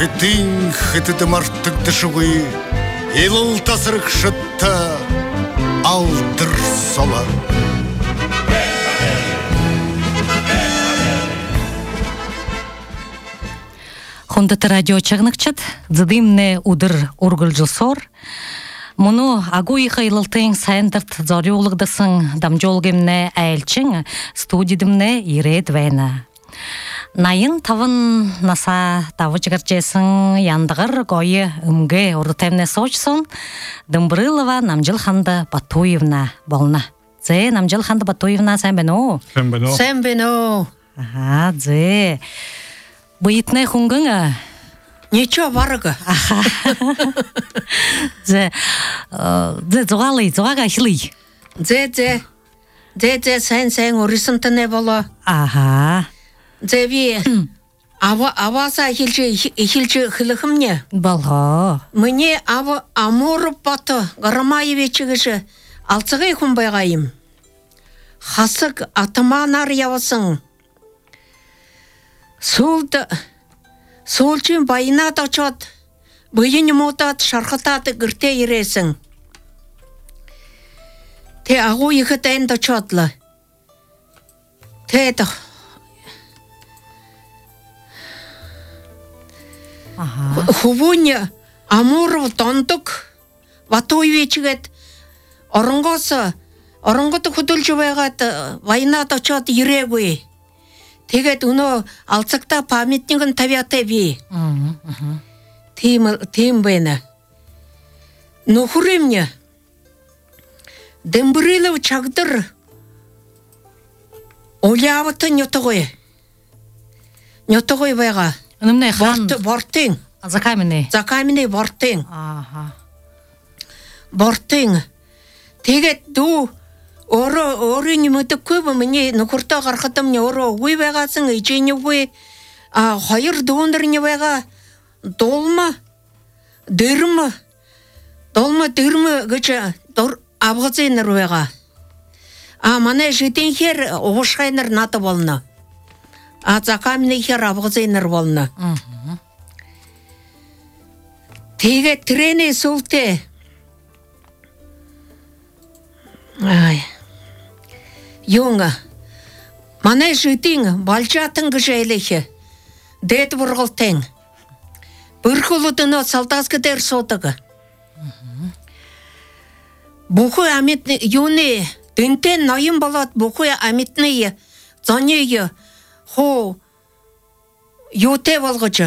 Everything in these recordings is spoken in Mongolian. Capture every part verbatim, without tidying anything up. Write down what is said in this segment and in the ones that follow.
хытын хытыды марттык дышугы, Илыл тасырык шытта алдыр сола. Хондаты радио чагныкчат, дзыдымне удыр ургылжылсор. Мұны агу иха илылтың сайындырт зорюлығдысың дамжолгемне әйілчің студидімне ирет вәйна. Найын тавын наса тавы жығырчесің яндығыр гойы үмге ұрытемне сочсон Дымбырылова Намжилханды Батуевна болна. Зе Намжилханды Батуевна сән бен о? Сән бен о. Сән бен о. Ага, зе. Бұйытны хуңгыңа? Ничего барыгы. Зе, зе зуғалы, зуғаға хилый. Зе, зе. Зе, зе, сән-сән орысынты не боло. Ага. Зе ви, аваса хилчі хилығым не? Болға. Мне ава амурып баты, ғырмайы вечігіші, алцығай құмбайғайым. Хасық атыманар явасың. Солды, солчын байына да чат, бұйын мотат, шарқытаты гірте ересің. Те ағу екітайын да чатлы. Те да. Хубуня амуров тондық, ватой вечігет, орынғасы, орынғыты құдылжы байғаты, байына да чат ерегуй. Тэгет уно алцакта памятникын табиаты би. Тим бэна. Ну хуремня. Дымбырылов чагдыр. Олявыты нетогой. Нетогой байға. Үнімне хан? Бортың. Закаміне? Закаміне бортың. Ага. Бортың. Тэгет ду... Оро оро немөтө көбө мне нукурта гархатам не оро уй байгасың ичене уй а хайыр дондыр не байга долма дырма долма дырма гыча дор абгызыныр байга а мана жетен хер ошайныр ната болна а закамне хер абгызыныр болна теге трене солте ай Юнга, мана житин балчатын гжейлехе. Дед вургылтен. Бүрхулудыны салтаскы дер сотыгы. Буху амитны юны дынтен найым балат буху амитны занеге хо юте волгычы.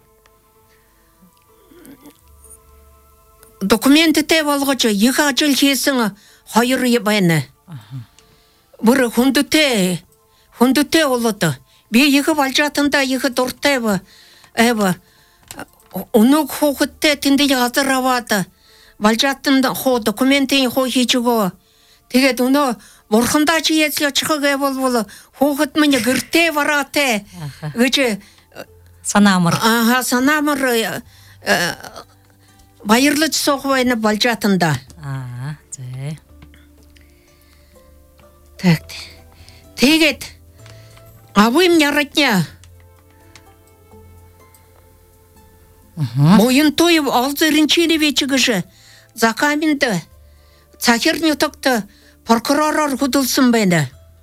Документы те волгычы еха жыл хесіңі хайыр ебайны. Бұры хүндіте, хүндіте олыды. Бе егі балжатында егі дұрттайбы. Әбі, ұнық хоғытте тінді ғазыр авады. Балжатында хо документен хо хечігі. Тегет ұны бұрқында жиеслі чықығы бол-болы. Хоғыт мені гірте варате. Гүчі... Санамыр. Ага, санамыр байырлы соғывайны балжатында. Ага, зе. Тегет, абым яратня. Бойын тойып алзырынчені вечігіші. Закаминді, цахерні тоқты прокуророр құдылсын бәні.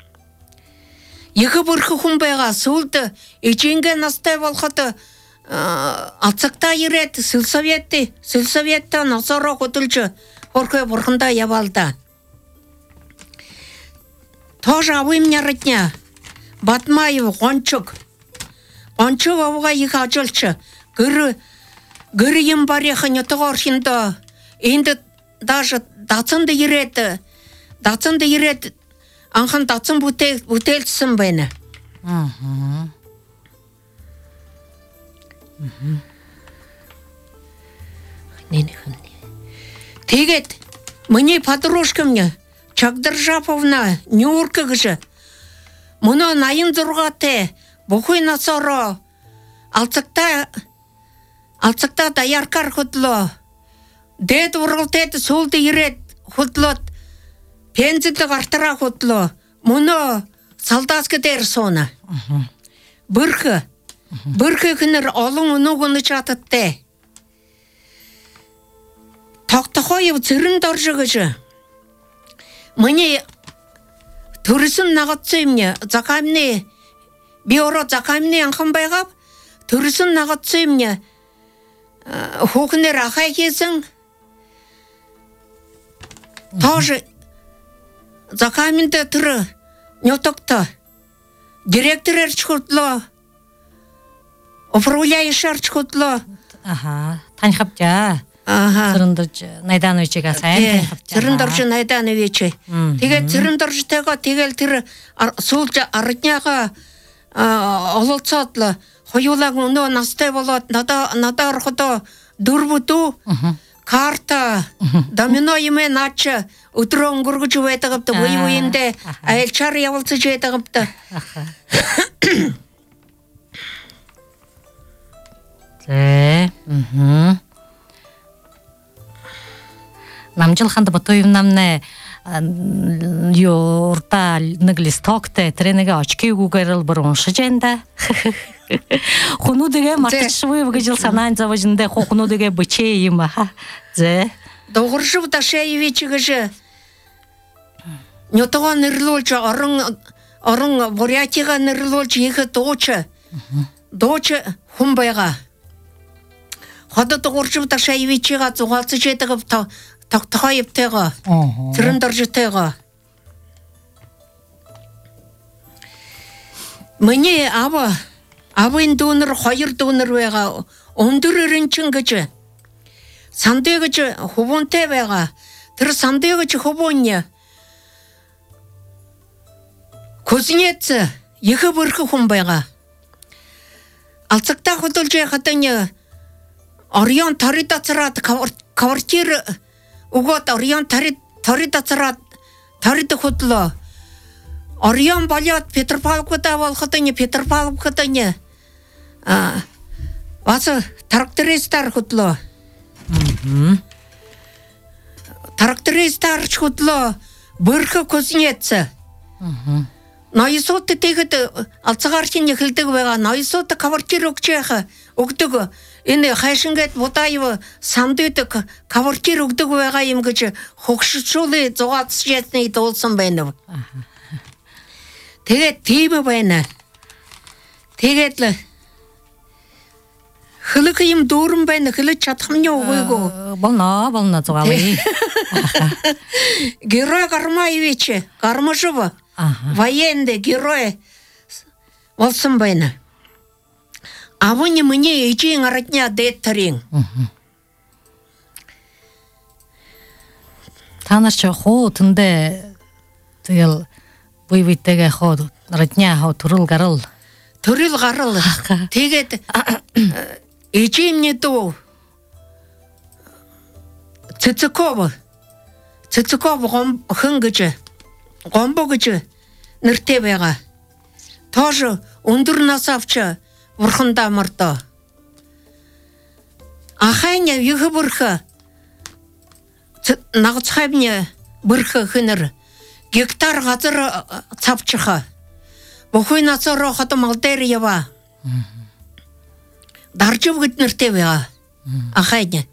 Екі бұрқы құмбайға сұлды, еченге настай болғаты алцақта ерет, сылсоветті, сылсоветті насара құдылшы, орқы бұрқында ябалда. Тоже абым яратня. Батмаев гончук. Гончук ауға екі ажылшы. Гүрі, гүрі ем бареха нетоғаршында. Енді даже дацынды ереті. Дацынды ереті. Анхан дацын бұтелсін бәні. Тегет, мне подружкамне. Чагдыржаповна, Нюрка гыжы. Мұны найын дұрғаты, бұқой насары. Алцықта, алцықта даяркар құтлы. Дед ұрғылтеді солды ерет құтлы. Пензілді қартыра құтлы. Мұны салдаскы дер соны. Бұрқы, Бүрхэ хэнэр олон өнөөгөнд чататтай. Тогтохоёв цэрэн дорж гэж. Миний төрсөн нагацсан юм. Закамны би ороо закамны анхан байгаа. Төрсөн нагацсан юм. Хүүхнэр ахай хийсэн. Тоже закамнд тэр нётогто. Директорэр чхутлоо. Управляющий чхутлоо. Аха, таньхавчаа. Аха. Цэрэндарж Найдановичгаа сайн таньхавчаа. Цэрэндарж Найданович. Тэгээд цэрэндаржтэйгаа тэгэл тэр сүүлж ардняага ололцоод л хоёулаа өнөө настай болоод надаа надаа ороход дөрвөдөө карта домино юм наач өдрөө өнгөргөж байдаг гэдэг үе үеиндээ айлчаар явуулж байдаг гэдэг. Тэ. Мм. Намжилханд Батуев намны юурта нэг листоктэй тренега очкигүүгээр л бүр уншиж энэ. Хунуудыгэ мартчихгүй гэж санаан завжиндээ хунуудыгэ бочээ юм аа. Зэ. Догоршив Дашаевич гэж нётогоо нэрлүүлж орон орон Бурятига нэрлүүлж их дууч. Дууч хүн байгаа. Ходод догоршив Дашаевичга зугаалцж яадаг тогтохоёвтэйгаа. Цэрэн доржтэйгаа. Миний ава авын дүүнэр хоёр дүүнэр байгаа. Өндөр өрөнчин гэж сандэ гэж хөвөнтэй байгаа. Тэр сандэ гэж хөвөнья. Кузнец их бүрх хүн байгаа. Алцагтаа хөдөлж хатanya Орион торидацраад квартир угод Орион торид торидацраад торид хөдлөө. Орион болоод Петропавловкуда болоходоня Петропавловкодоня а вас трактористар хөдлөө. Мм. Трактористар хөдлөө. Бүрх кузнец. Мм. Ноёсууд тэгэхэд алцгаарчин эхэлдэг байгаа. Ноёсууд квартир өгч яах өгдөг. Энэ хайшингээд Будаев сандыд квартир өгдөг байгаа юм гэж хогшилжуулын зугаацж ясны дуулсан байна. Тэгээд тийм байна. Тэгээд л хөлөг юм дүүрэн байна. Хөлөж чадах нь үгүйгөө. Болно, болно зугаалъя. Герой Гармаевич, Гармашов. Военный герой болсон байна. Авони мне ичийн аратня дэттарин. Танарч хуу тэндээ тэгэл буй буйтэйгээ хоо аратня хоо төрөл гарал. Төрөл гарал. Тэгээд ичиимний дүү Цэцэков Цэцэков хэн гэж гомбо гэж нэртэй байгаа. Тоже өндөр нас авч бурхандаа мордоо. Ахайня их бүрх нагцхайбны бүрх хэнэр гектар газар цавчихаа. Бохой нацороо хотом алдэр ява. Даржив гэд нэртэй байгаа. Ахайня.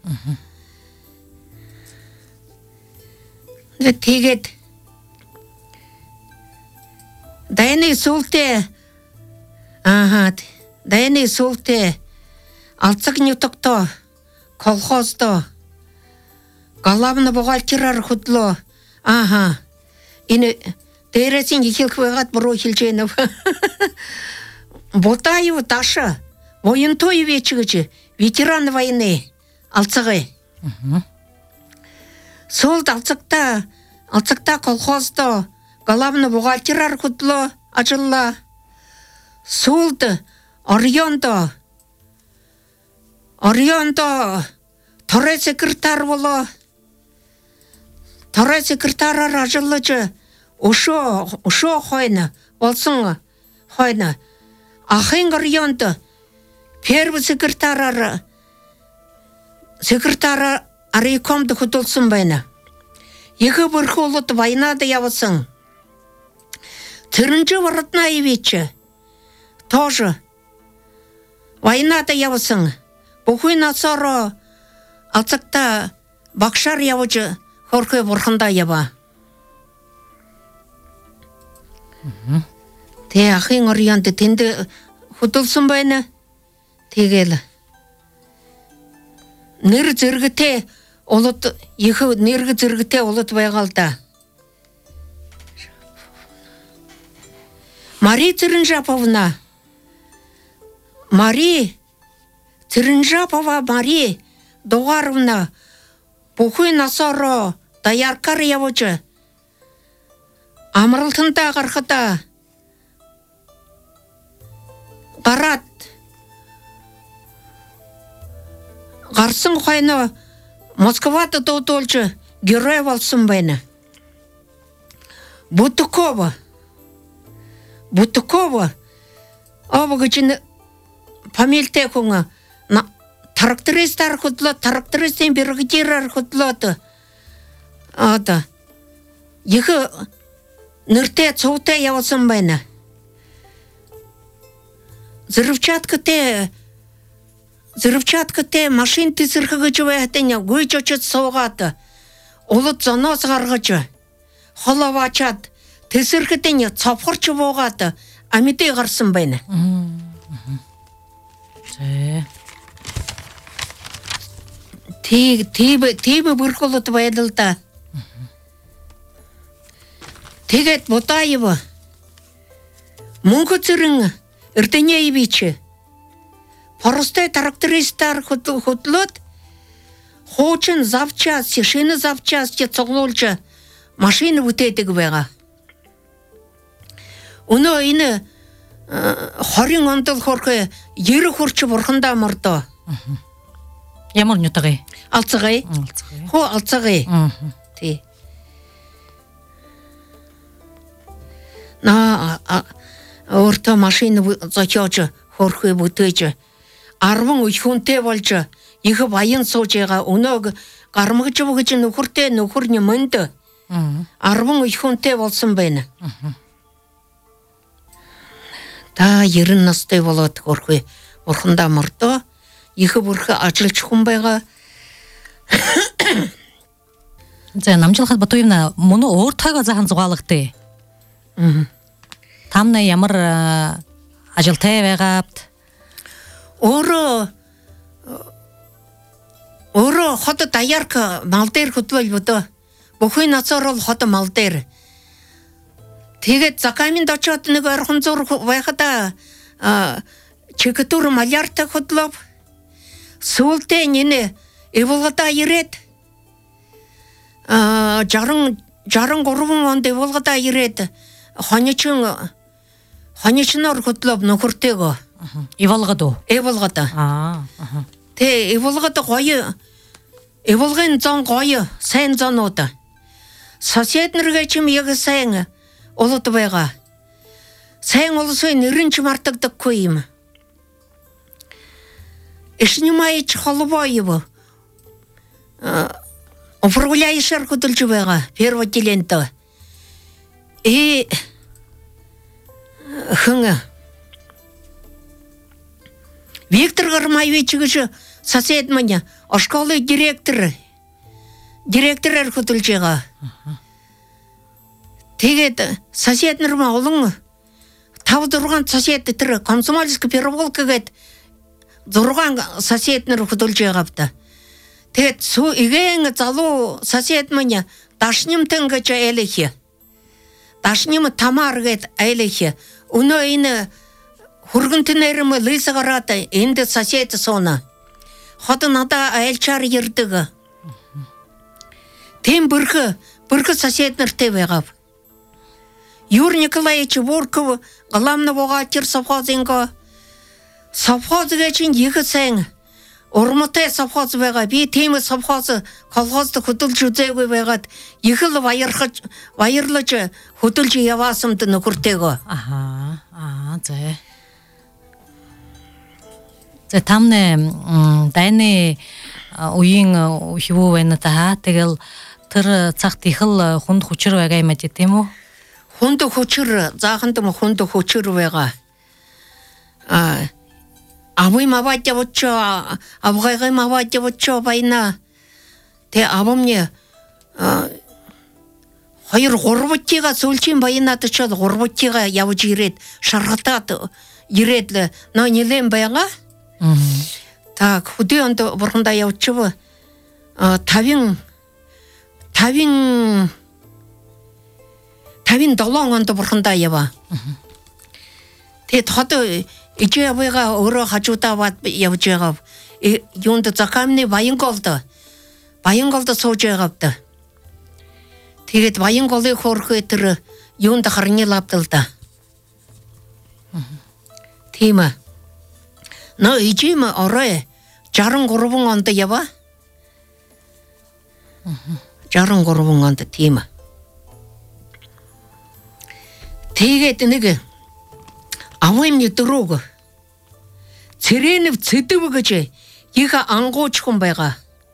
Тэгээд Дайны сүлтээ ааха дайны сүлтээ алцаг нютогто колхозто главный бухгалтераар хөдлөө ааха энэ дээрээсийн ихэлх байгаад буруу хэлж байна. Будаев Даша военноевич гэж ветеран войны алцагы. Сул алцагта алцагта колхозто главный бухгалтераар хөдлөө ажиллаа. Сүүлд Ориондо Ориондо торой секретар болоо. Торой секретараар ажиллаж өшөө өшөө хойно болсон хойно ахын Ориондо первый секретараар секретараар арикомд хөдөлсөн байна. Их бүрхүүлд войнад явсан. Цэрэнжив Ратнаевич тоже Войната явысын. Бухуйна соро алцакта бакшар явычы хорхой борхында яба. Те ахин ориянты тенді худылсын байна. Tegel. Нэр зэрэгтэй олот их нэрэг зэрэгтэй олот байгаалда. Мари Цырынжаповна. Мари Цырынжапова Мари Догаровна. Бухуй насоро даяркар явычы. Амралтында қарқыда. Қарат. Гарсын қойны Москвада доутолчы герой болсын байна. Бутукова. Бутукова. Абыгычын памелте көңі. Трактористар құтлы, трактористен біргідерар құтлады. Ада. Егі нұрте цоуте явылсын байна. Взрывчатка те Взрывчатка те машин тізіргі вәйтіне гөй жочет соғады. Олыт занос ғарғычы. Холав ачат. Тізіргі тене цапқырчы боғады. Амиде ғарсын байна. Тейбі бір қолыты байдылда. Тегет Ботаева. Мұңғы цырыңы. Үрдене ебечі. Поростой трактористар хутлот, хочен завчасти, шины завчасти цоглолча машины вытетик вега. Уно ины хорин онтол хорхе ері хорчы борхында мұрды. Ямар нютагы? Алцығай. Хо алцығай. Ти. На орта машины зачачы хорхе вытечі. Арвың үйхунте болчы, егі байын соучыға, оны қармығычы бұғычы нүхірте, нүхірне мүнді. Арвың үйхунте болсын бәйні. Да, ерін настай болады қорқы. Орқында мұрды, егі бұрқы ажыл чықын байға. Намчылхат Батуевна, мұны ортаға заған зұғалықты. Тамна ямыр ажылтай вәғапты. Оро Оро хота таярка малтер хөтвөл бото. Бухуй нацорол хота малтер. Тэгээд закамин дочот нэг орхон зур байхада чигтур малярта хөтлөв. Сүлдэ нэне эволгата ирээд а жаран жаран гурван онд эволгата ирээд хоничин хоничнор хөтлөв нөхөртэйгөө. Эволгадо. Эволгата. Аа. Тэ эволгата гоё. Эволгын зон гоё, сайн зонууд. Соседнэргээ чим яг сайн олод байгаа. Сайн олсон нэрэн ч мартагдаггүй юм. Ишнимайч холбоёв. Управляющий хөдөлж байгаа. Первый клиент. И хэнга Виктор Гармаевич сосед меня, а школы директор. Директор хөдөлжега. Тэгээд сосед нэрмэ олон тав дургаан сосед тэр комсомольск переволка гэд дургаан сосед нэр хөдөлжега авта. Тэгээд сүү игээн залуу сосед меня дашнимтэн гэж айлхи. Дашним Тамар гэд айлхи. Өнөө энэ Хургантынэрым лысагарата энде сосед сона. Хота нада айлчар ердэг. Тем бұрқы, бұрқы сосед нырте вегав. Юр Николаевич Ворков, главный бухгалтер совхозинго. Совхоз гэчин екі сәң. Урмытай совхоз вега, би темі совхозы колхозды хөдөлж үзегүй вегад. Ехыл вайырлычы хөдөлж явасымды нүкіртегі. Аха, аа, зэ. Зэ тамне дайны уйын хиву вайны таха, тэгэл тыр цахты хыл хунд хучыр вегай мәте тему? Хунду хучыр, зағындым хунду хучыр вега. 아버지 마바자 붙여 아버지가 마바자 붙여 바이나 대 아범니 어 hayır горбатига сөлчин байына тычады горбатига явж ирет шаргатат иретле но нелем байга так хүдэнт бурханда явчбы тавин тавин тавин долонгонд бурханда ява 대 тото 이제 아버지가 얼어 가져다 왔 явж байгаа юунд закамны баянголд баянголд сууж байгаавда тэгээд баянголыг хөөрхөө тэр юунд харны лавдал да. Тийм ээ. Но ижим орой шестьдесят три онд ява. шестьдесят три онд тийм ээ. Тэгээд нэг авимны дөрөг цэрэнэв цэдэв гэж их ангуучхан байгаа.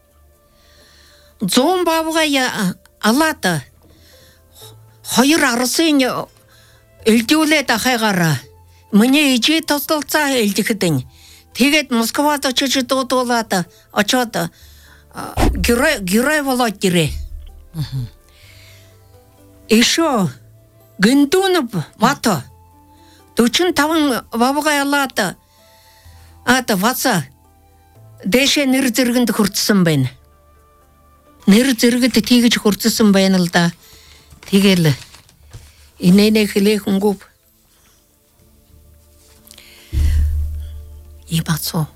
зон бавгая алата хоёр арсын элдүүлээд ахайгаараа миний ижи тослолцоо элдэхдэн тэгээд Москвад очиж дуудуулаад очоод гэрэ гэрэ болоод ирээ. Ишо гэнтүүн бата сорок пять бавгаялаад ата васа дэшэ нэр зэрэгэнд хүртсэн байна. Нэр зэрэгт тийгэж хурцсан байна л да. Тэгэл инэнэ хэлэх хөнгөв. Ибацо.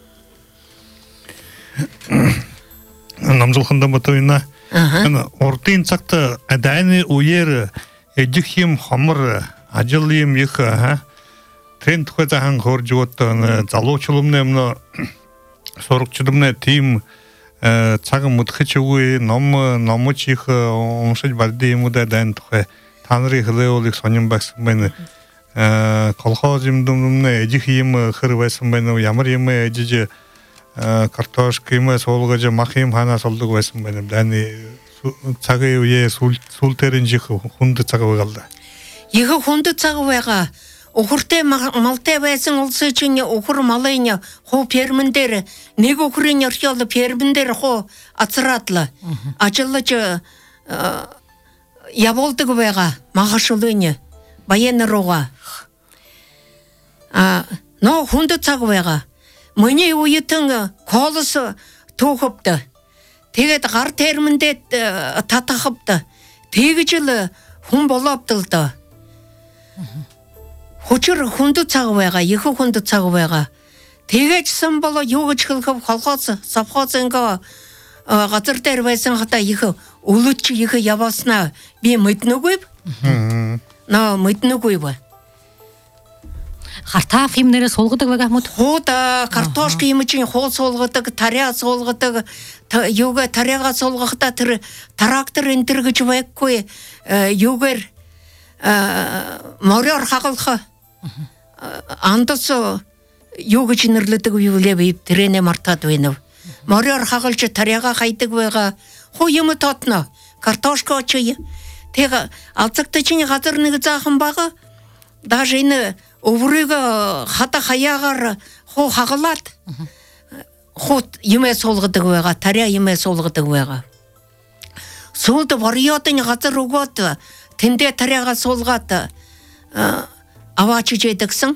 Намжуулханда ботойна. Урдын цагт адайны үеэр эжих юм хомор ажил юм их ха. Тренд хойзахан хорж гот залуучулмны өмнө сурагчдмны тим цагаан мөдгөж өгөө ном номч их уншиж барды юмудаа дан тухай та нарын хэлээвлийг сонирн байсан байна. Колхоз юмдумны эжих юм хэр байсан байна уу? Ямар юм ежиж картошка юм суулгаж мах юм ханаас олдог байсан байна. Даны цагийн үеэ сүүлтэрэн жих хүнд цаг байгалаа. Их хүнд цаг байгаа. Өхөртэй малтай байсан улсын чинь өхөр малын хуу фермэн дээр нэг өхрийн орхиол фермэн дээр хуу ацраадлаа. Ажиллаж явуулдаг байгаа. Магашулын баян руугаа. А но хүнд цаг байгаа. Миний үейтэн колос түүхөвд. Тэгээд гар термэндээ татахавд. Тэгж л хүн болообдал да. Хүчээр хүнд цаг байгаа, их хүнд цаг байгаа. Тэгээжсэн болоо юу гэж хэлэх колхоз, совхоз ингээ газар дээр байсан хата их өлөч их явааснаа би мэднэгүй. Наа мэднэгүй ба. Хартаах юм нэрээ суулгадаг байгаа юм уу? Хуута картошка юм чинь хуу суулгадаг, тарья суулгадаг, юуга тарьяга суулгахта тэр трактор энэ төр гэж байхгүй юугаар морёр хагалах андас юу гэж нэрлэдэг юу лээ тэрэнэ мартаад байна. Морёр хагалж тарьяга хайдаг байгаа. Хуу юм тотно картошка чи тэг алцагтай чинь газар нэг заахан байгаа. Даже энэ өврийг хата хаягаар хуу хагалаад хуу юмээ суулгадаг байгаа. Тарья юмээ суулгадаг байгаа. Суулд вариотын газар өгөөд тэндээ тарьяга суулгаад аваачиж ядагсан.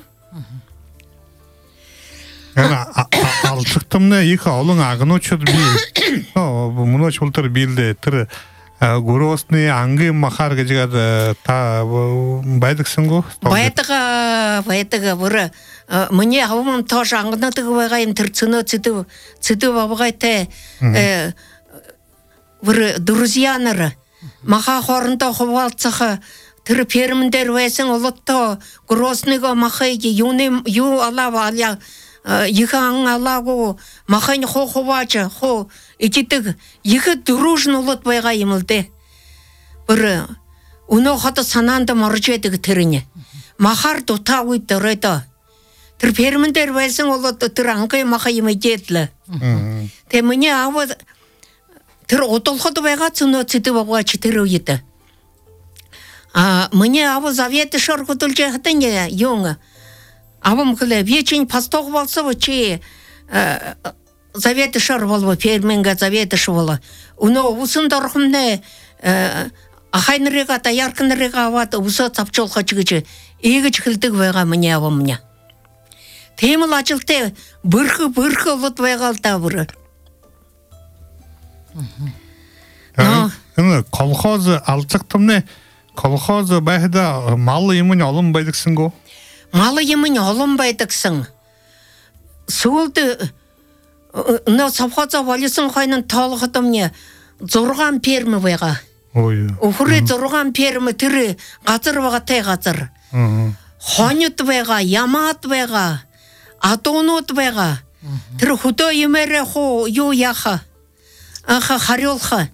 Алцагтамны их олон агнуучуд би мөнөч ултар бийлдэ тэр гөрөөсний ангийн махар гэж та байдагсан гоо? Байдаг байдаг бүр миний хавман тоош ангнадаг байгаа юм тэр цөнөө цэдэв цэдэв авгайтай бүр друзьянар маха хоорондоо хуваалцах тэр фермэн дээр байсан олотто гөрөөснийг махыг юуны юу алааваа ихан алаагүй махын хуу хувааж хуу ичдэг их дөрүүшн улууд байгаа юм л дээ. Бүр өнөө хот санаанд морж яадаг тэрнэ. Махар дутаа үед дөрөөдөө. Тэр фермэн дээр байсан олоод тэр ангийн маха юм идэл. Тэ миний аав тэр удолход байгаа цөнөө цэдэв байгаач тэр үед. А миний аав завет шоргодулж хатан юм. Авам кыле вечень пастог болса чи заветы шар болу ферменге заветы швола. Уно усын дорхымне ахайнырыга та яркынырыга ават усы цапчолха чыгычы иги чыгылдык вайга мне авам мне. Темыл ачылте бырхы бырхы лот вайгалта буры. Аны колхоз алчыктымны колхоз байда мал емін алынбайдыксың го? Малы емін алынбайдыксың. Суылды но совхоза валисын хайнын талғытымне зорған пермі байға. Ухуры зорған пермі түрі ғазыр байға тай ғазыр. Хонют байға, ямат байға, атонут байға. Түрі худо емері хо ю яха. Аха харелха.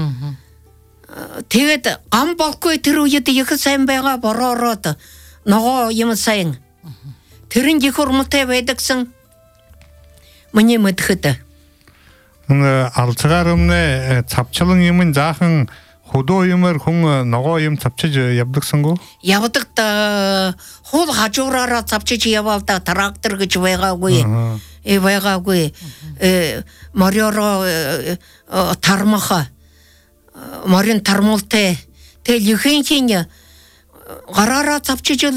Тэгээд ам болгүй тэр үед их сайн байгаа бороороод ногоо юм сайн. Тэрэн их урмтай байдагсан. Миний мэдхэд. Алцгаар өмнө цавчлан юм заахан худоо юмэр хүн ногоо юм цавчиж явдагсан гоо? Явдаг та хул хажуураараа цавчиж яваал та трактор гэж байгаагүй. Э байгаагүй. Э мориоро тармаха. Марин тармулте тэл юхэнхин гараараа цавчижл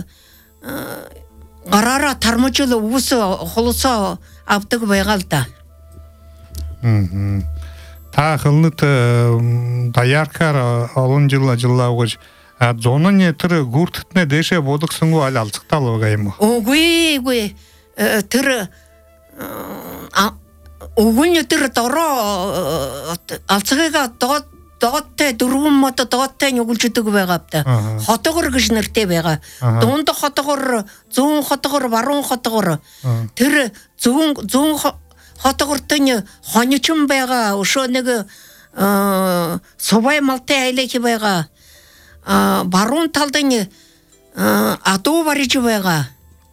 гараараа тармужл ус холосоо авдаг байгаал та. Мм. Та хылныт даяркар олон жыл ажиллаагыч зонын тэр гүртэтнэ дэше бодогсон гоо аль алцгтал байгаа юм уу? Үгүй үгүй тэр Угүйн тэр дороо алцгаага доод доодтой дөрвөн мод доодтой нүгэлждэг байгаапта. Хотогор гэж нэртэй байгаа. Дунд хотогор, зүүн хотогор, баруун хотогор. Тэр зүүн зүүн хотогортой хоньчин байгаа. Өшөө нэг сувай малтай айлах байгаа. Баруун талд нь адуу бариж байгаа.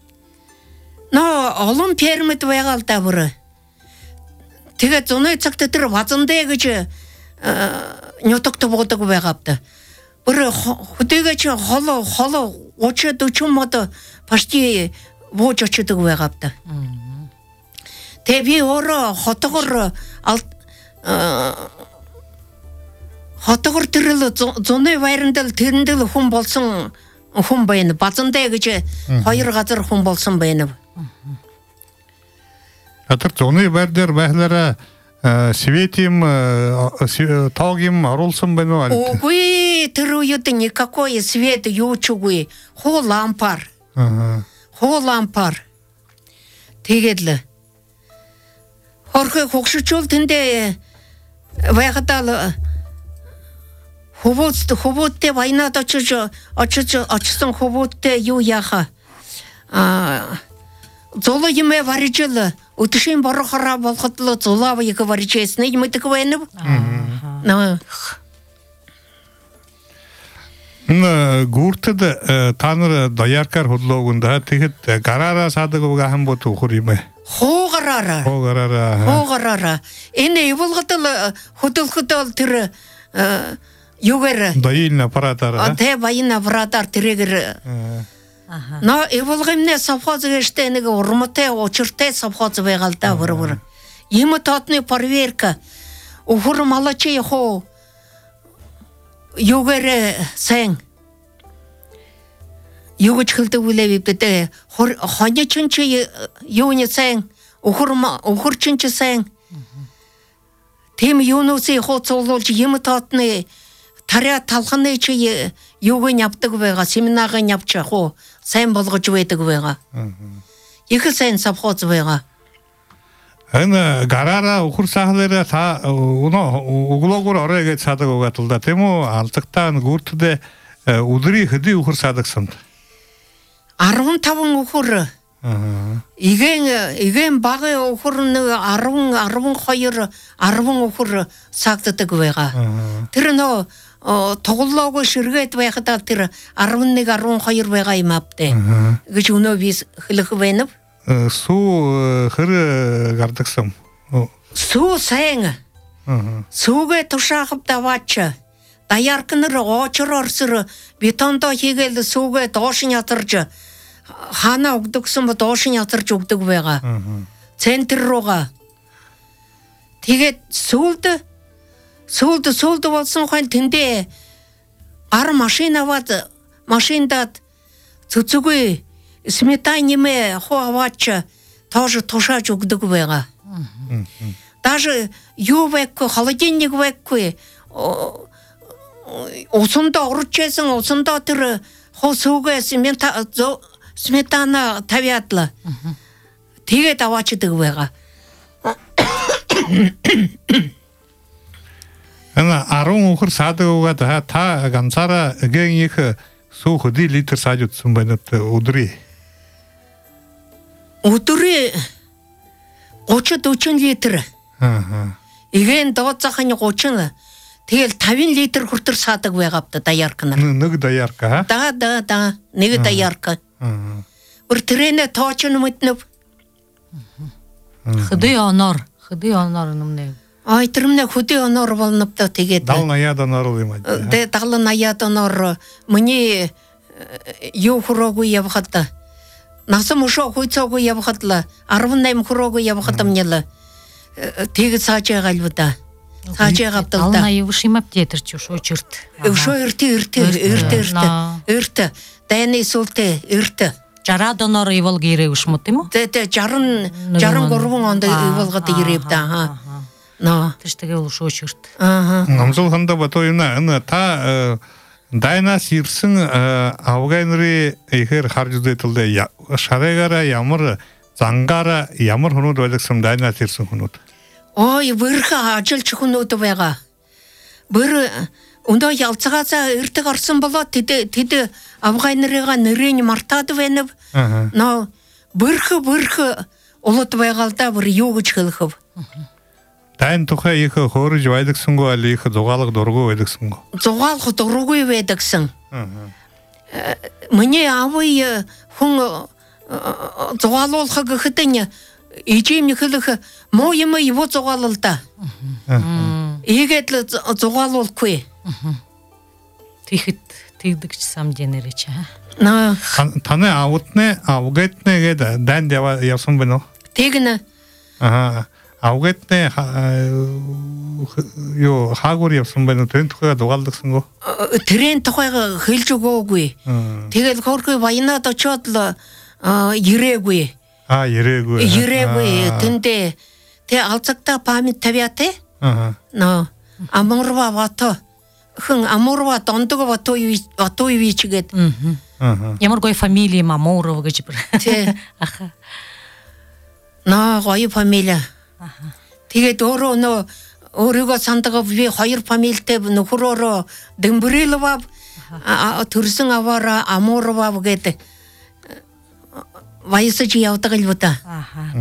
Но олон пермит байгаа л да бүр. Тэгээд зуны цагт тэр вазандэ гэж нютогт бодог байгаапта. Бүр хөдөөч холо холо очоо дүүчм мод почти вож очдог байгаапта. Тэ би ороо хотогор хотогор тэрл зуны байрандал тэрэндэл хүн болсон хүн байна. Базандэ гэж хоёр газар хүн болсон байна. Атар зуны байрдэр байхлаараа светим тагим оруулсан байна уу? Үгүй тэр үед никакой свет юучгүй. Хуу лампар. Хуу лампар. Тэгэл хорхой хогшчул тэндээ байхадаа хөвөт хөвөттэй вайнад очиж очиж очсон хөвөттэй юу яха. А золо юмэ варижл өтшин борохороо болоход л зулаав яг варижсэн юм гэдэг байна. Аа. Н гүртэд та нар даяркар хөдлөөгөндөө тэгэхэд гараараа саадаг угахан бот ухур юм ээ. Хуугараараа. Хуугараараа. Хуугараараа. Энэ ивэлгод л хөдөлгөд л тэр юугэр дайна аппаратаар. Тэ баяна аппаратаар тэрэгэр Но эволгымне совхоз гэжтэй нэг урмтай учиртай совхоз байгаал да бүр. Им тотны проверка. Ухур малачи хоо югэр сэн. Югч хэлдэг үлээ битээ. Хоны чинчи юуны сэн. Ухур ухур чинчи сэн. Тэм юунуси хоцолж им тотны таря талханы чи юуг явдаг байгаа семинарыг явчих уу сайн болгож байдаг байгаа. Их сайн совхоз байгаа. Энэ гараараа ухур сахалаараа та углоогоор орой гэж садаг угаад л да тийм үү алцагтаа гүртэд өдрийн хэдий ухур садагсан. арван таван ухур. Igen igen багы ухур нэг арван арван хоёр арван ухур сагддаг байгаа. Тэр нөө тоглоог ширгээд байхад тэр арван нэг арван хоёр байгаа юм аптэй. Гэж өнөө би хэлэх байна. Сүү хэр гардагсан. Сүү сайн. Сүүгээ тушаахав даваач. Даяркнэр очрорсэр бетондо хийгээл сүүгээ доош ятарж хаана өгдөгсөн бо доошин ятарч өгдөг байгаа. Центр руугаа. Тэгээд сүлд сүлд сүлд болсон хань тэндээ ар машин аваад машиндад цуцугүй сметанime хаваач тоже тушааж өгдөг байгаа. Даже юу байхгүй, холодильник байхгүй. Усандаа урчээсэн усандаа тэр хосуугаа сметана тавиадла. Тэгээд аваачдаг байгаа. Ана арван өхөр саадаг угаад та ганцаараа эгэн их сүү хөдий литр сааж утсан байна өдрий. Өдрий гуйчид дөрвөн литр. Аа. Ихэн дооцохын гуйчин тэгэл таван литр хүртэр саадаг байгаа бта даяркнаар. Нэг даярка. Да да да нэг даярка. Аа. Өр трэнэ тоочн мэднэ. Хөдий оноор, хөдий оноор нэмнэ. Ай тэрмнэ хөдий оноор болнопта тэгээд. Дална яданаар юм аа. Тэ дална яданаар миний юу хуроогүй явхад. Насам ушоо хуйцоогүй явхад л арван восемь хуроогүй явхад амняла. Тэг саажаагаал буда. Саажаагавдал да. Дална юу шимап дэтэрч ушуучэрт. Ушоо эртэ эртэ эртэ эртэ. Эртэ. Дайны сүлтэ эртэ. Жараад оноор ивол гэрээ ушмут юм уу? Тэ тэ шестьдесят шестьдесят три онд иволгод ирэв да. Аа. Но Тэш тэгээ ушуучэрт. Аа. Намзул ханда бато юм на та дайнаас ирсэн афганри ихэр харж үзэлдээ шараагаараа ямар зангаараа ямар хүнүүд байлгсан дайнаас ирсэн хүнүүд. Ой вэрхэ ажилч хүнүүд байгаа. Бүр өндөө ялцгаасаа эртэг орсон болоо тэд тэд афганрыгаа нэрийн мартаад байна. Но вэрхэ вэрхэ улууд байгаа л да бүр юу гэж хэлэх вэ? Дайн тухай их хөөрж байлгсангүй али их зугаалга дургүй байлгсангүй. Зугаалга дургүй байдагсан. Миний аавын хүн зугаалуулах гэхэд ижим хэлэх муу юм юу зугаалал да. Ийгээд л зугаалуулахгүй. Тэгэхэд тэгдэгч самж нэрэж аа. На Таны аавдны авгатны гээд дайнд явсан байна уу? тэгнэ. Аа. Авгатны юу хаагур явсан байна уу? Тэрэн тухайга дугаалдагсангүй. Тэрэн тухайга хэлж өгөөгүй. Тэгэл хөрхөө баянаад очоод л ирээгүй. Аа, ирээгүй. Ирээгүй. Тэндээ тэ алцагта память тавиатай. Аа. Но амурва вато хэн амурва дондого вато вато ивичгээд. Аа. Ямар гоё фамили Мамуров гэж бүр. Тэ. Аха. На гоё фамилия. Тэгээд өөрөө нөө өөрийгөө сандгаа би хоёр фамилитэй нөхрөөрөө Дэмбрилова төрсөн аваараа Амурова гэдэг ваясаж явдаг л буда. Аха.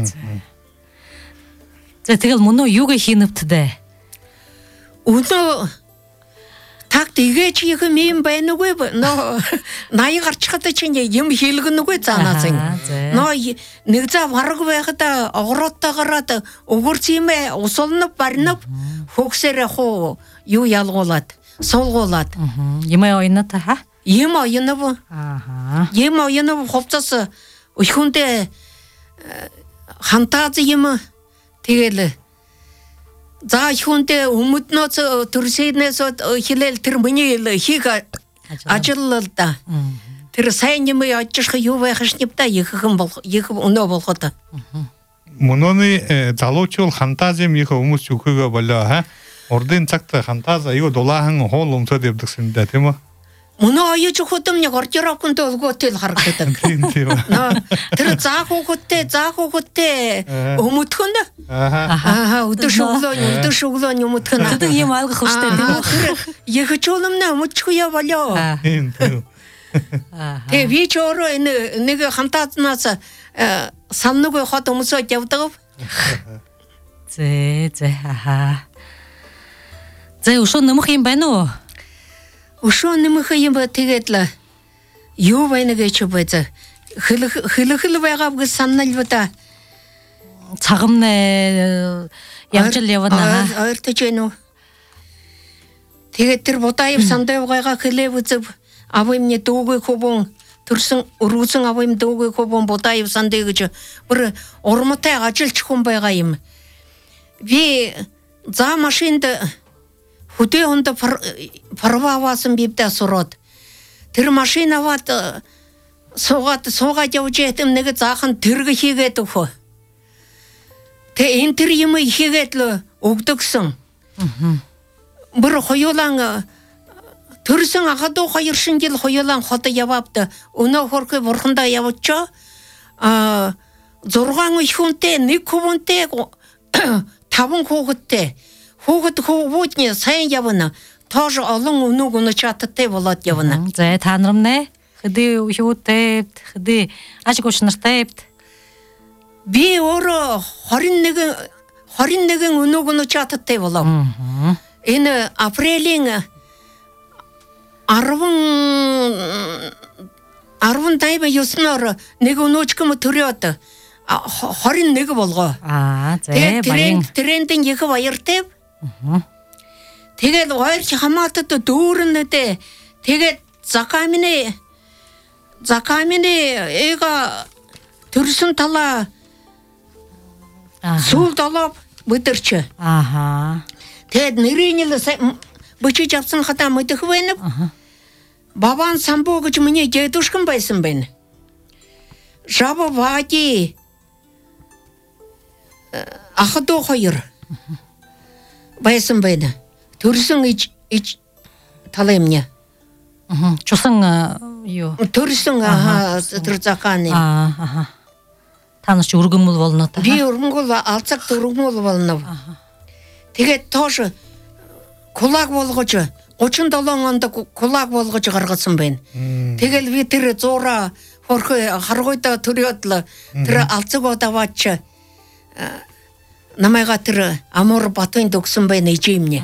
За тэгэл мөн үү юуг хийнэвтдэ? Өнөө такт игэж юм юм байна уу? Нөө наяа гарчхад чинь юм хийлгэнэгүй цаанаасан. Нөө нэг зав хараг байхад огорооттой гараад өгөрцимэ усолно барнав хөгсөрэ хуу юу ялгуулад суулгуулад. Юм ойнот ха? Юм ойнов. Аха. Юм ойнов хувцас өөхөндөө хантааз юм тэгэл за хүнтэй өмднөөс төрсөнөөс хилэл тэр миний хийг ажиллал да. Тэр сайн юм яажчих юу байх шнипта иххэн бол их өнөө болгоод. Мөнөний залуучул хантазим их хүмүүс өгөхөө болоо ха. Урдын цагт хантаз аюу дулаахан хоол өмсөд явдагсан да тийм үү? Мөнөө аяж хөдөмний горжороконд өлгөөтэй л харагддаг. Тийм тийм. Тэр заах хүүхэдтэй заах хүүхэдтэй өмөдхөн. Аа өдөр шөглөө өдөр шөглөө өмөдхөн. Тэдэг юм алгах хөштэй тийм үү? Яг ч уламна өмөдчихөө болоо. Тийм тийм. Тэ би ч өөрөө нэг хантаазнаас саннуг хот өмсөж явдаг. Зэ зэ аха. Зэ ушоо нэмэх юм байна уу? Ушоо нэмэх юм ба тэгээд л юу байна гэж бодож хэл хэл байгаа гэж санал бата. Цагамнэ явжл явна. Ойртож байна уу? Тэгээд тэр будаев сандайгаа хэлээ үзв авын мне дүүгээ хөвөн төрсөн өргөсөн авым дөөг хобон ботаев сандэ гэж бүр урмтай ажилч хүн байгаа юм. Би за машинд хөдөө хонд парвавасан бивдэ сураад тэр машин аваад суугаад суугаад явж байхдаа нэг заахан тэрэг хийгээд өгөө. Тэ энэ тэр юм хийгээд л өгдөгсөн. Бүр хоёулаа төрсөн ахадуу хоёр шинжил хоёулаа хот яваад өнөө хөрхө бурхандаа явуулчаа. А зургаан их хүнтэй нэг хүнтэй таван хүүхэдтэй хүүхэд хүүхдний сайн явна. Тож олон өнөг өнө чаттай болоод явна. За та нар нэ хэдий юутэй хэдий ажигууч нартай би өөрөө хорин нэгэн хорин нэгэн өнөг өнө чаттай болов. Энэ апрелийн арван арван тайба юсноор нэг өнөөчгөм төрөөд хорин нэг болгоо. Аа за баян трендинг их баяртай. Тэгээд ойрч хамаатад дүүрнэдэ тэгээд закамины закамины эга төрсөн талаа сул талаа бүдэрч. Аха. Тэгээд нэрийн л бүчиж авсан хата мэдэх байна. Бабан самбуу гэж миний дедушкан байсан байна. Жаба вади ахадуу хоёр байсан байна. Төрсөн иж иж талаа юм nha. Аха. Чусан юу? Төрсөн аа тэр заканы. Аа аха. Та нар ч өргөмөл болно та. Би өргөмөл алцаг өргөмөл болно. Тэгээд тоош кулаг болгож гучин долоон онд кулаг болгож гаргасан байна. Тэгэл би тэр зуура хөрхө харгуйда төрөөд л тэр алцаг удаваач намайга тэр амур батын дөгсөн байна ижимнэ.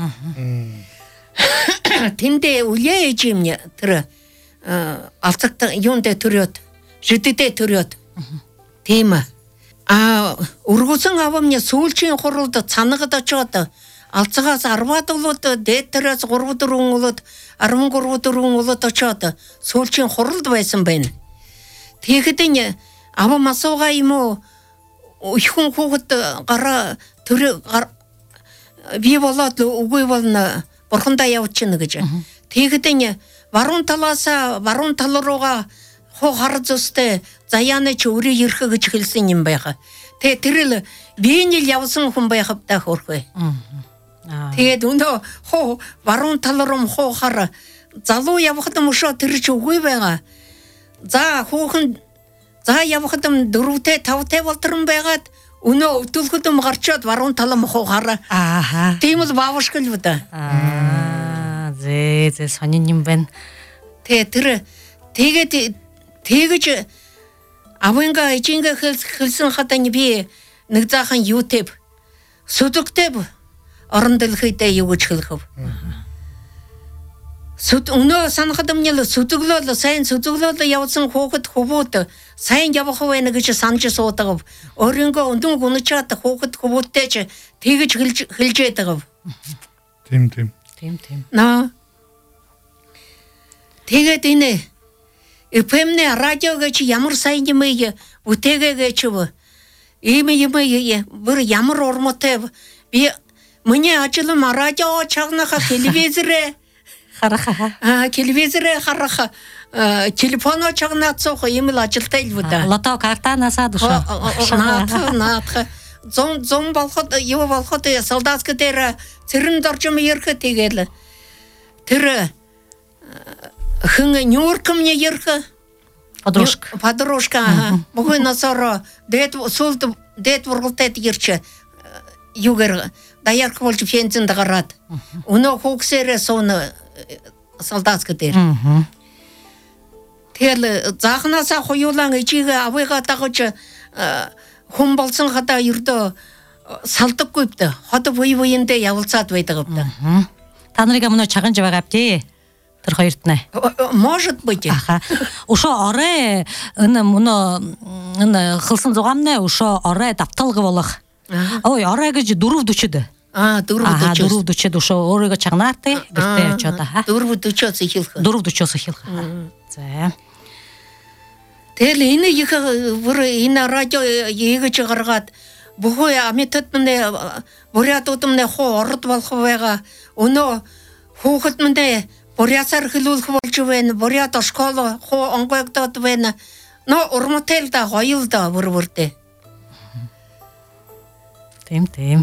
Тэндээ үлээ ижимнэ тэр алцагт юундэ төрөөд жидэдэ төрөөд. Тийм а өргөсөн авамны сүүлчийн хуралд цанагд очоод алцагаас арваад болоод дээтерээс гурав дөрвөн болоод арван гурав дөрвөн болоод очоод сүүлчийн хуралд байсан байна. Тэгэхэд авам асуугаа юм уу ихүн хүүхэд гараа төр би болоод үгүй болно бурхандаа явчихна гэж. Тэгэхэд баруун талаас баруун тал руугаа хоо хар зөстэй заяаны ч өрөө ирэх гэж хэлсэн юм байгаа. Тэгээ тэр л биений л явсан хүн байхав та хөрхөө. Тэгээд өнөө хоо баруун тал руу хоо хар залуу явахд мөшөө тэр ч үгүй байгаа. За хүүхэн за явахд дөрөвтэй тавтай болторн байгаад өнөө өтөлхөд гарчаад баруун тал мохоо хар. Ааха. Тийм л баавшгал юу да. Аа зэ зэ сонин юм байна. Тэгээ тэр тэгээд тэгэж аванга ичинга хэлсэн хатаны би нэг заахан YouTube сүдэгтэй орон дэлхийдээ юу гэж хэлэв. Сүд өнөө санахад мне л сүдэглөл сайн сүдэглөл явсан хүүхэд хөвөөд сайн явах вэ гэж санаж суудаг. Өөрөнгөө өндөн гүнчаад хүүхэд хөвөөдтэй ч тэгэж хэлж хэлж байдаг. Тийм тийм. Тийм тийм. Наа. Тэгээд энэ эпэмнэ радио гэж ямар сайн юм ээ үтэгээгээ ч вэ. Ийм юм ээ бүр ямар урмтай би миний ажил ма радио чагнаха телевизэрэ хараха. А телевизэрэ хараха телефоно чагнаацох юм л ажилтай л да. Лото картанасаа душа. Наатха наатха зон зон болоход юу болоход солдатск дээр цэрэн доржим ярих тэгэл тэр хэн Нью-Йорк мне ярих подружка. Подружка. Могу насоро дэт сулд дэт вургалтайд ярч югэр даярх болж фенцэн дагараад өнөө хүүксээрээ суун солдатск дээр. Тэгэл заахнасаа хоёулаа ичиг авыгаа дагаж хүн болсон хата ердөө салдаггүй бдэ. Хот буй буйндээ явуулцаад байдаг бдэ. Та нарыг өмнө чаганж байгаа бдэ. Тэр хоёрт нэ. Может быть. Аха. Ушо орой энэ мөн энэ хылсан зугаамнаа ушо орой давталга болох. Ой орой гэж дөрөв дучид. Аа дөрөв дучид. Аа дөрөв дучид ушо өөрийгөө чагнаатай гэртээ очоод аа. Дөрөв дучиос ихэлх. Дөрөв дучиос ихэлх. За. Тэл энэ их бүр энэ радио егэж гаргаад бүхий аметод мэнэ бурятууд мэнэ хоо орд болох байгаа. Өнөө хүүхэд мэнэ бурясаар хэлүүлэх болж байна. Бурят школ хоо онгойгдод байна. Но урмтэл да гоёл да бүр бүрдээ. Тийм тийм.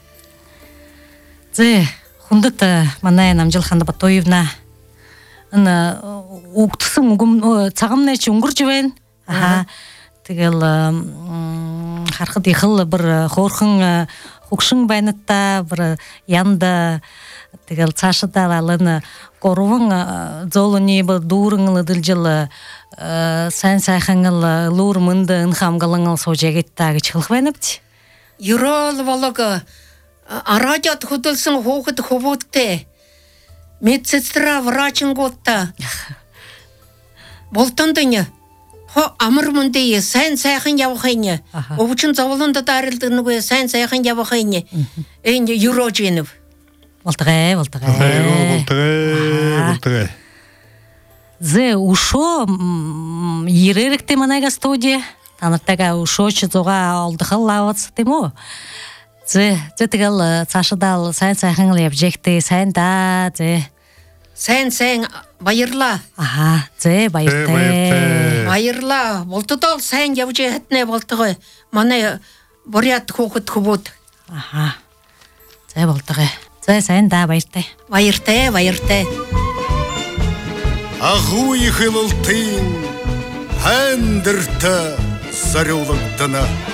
Зэ хүндэт манай Намжилхан Батуевна эн угтсан үгм цагамнаа чи өнгөрж байна. Аа тэгэл харахад их л бүр хөөрхөн хөгшин байна та бүр янда тэгэл цаашдаа алын гурван зоолны бүр дүүрэн дэлжил сайн сайхан л луур мөнд эн хамгалан сууж ягтаа гэж хэлэх байна бич. Ерөөл болог радиод хөдөлсөн хүүхэд хөвөөдтэй медсестра врачингуудта болтондоня хо амар мөндөө сайн сайхан явах юм. Өвчин зовлонд дарилдаг нүгэ сайн сайхан явах юм. Энэ юрожинов. Болтгай, болтгай. Болтгай, болтгай. Зэ ушо ирэрэгтэй манайга студия. Танартайгаа ушооч зугаа олдохол лавц тийм үү? Зэ зэ тэгэл цаашдаа сайн сайхан л явж ихтэй сайн да зэ. Сайн сайн баярлаа. Аха, зэ баяртай. Баярлаа. Болтодоо сайн явж хатнаа болтгой. Манай бурят хүүхэд хөвөөд. Аха. Зэ болтгой. Зэ сайн да баяртай. Баяртай, баяртай. Агуу их элэлтийн хандэртэ сариулагдана.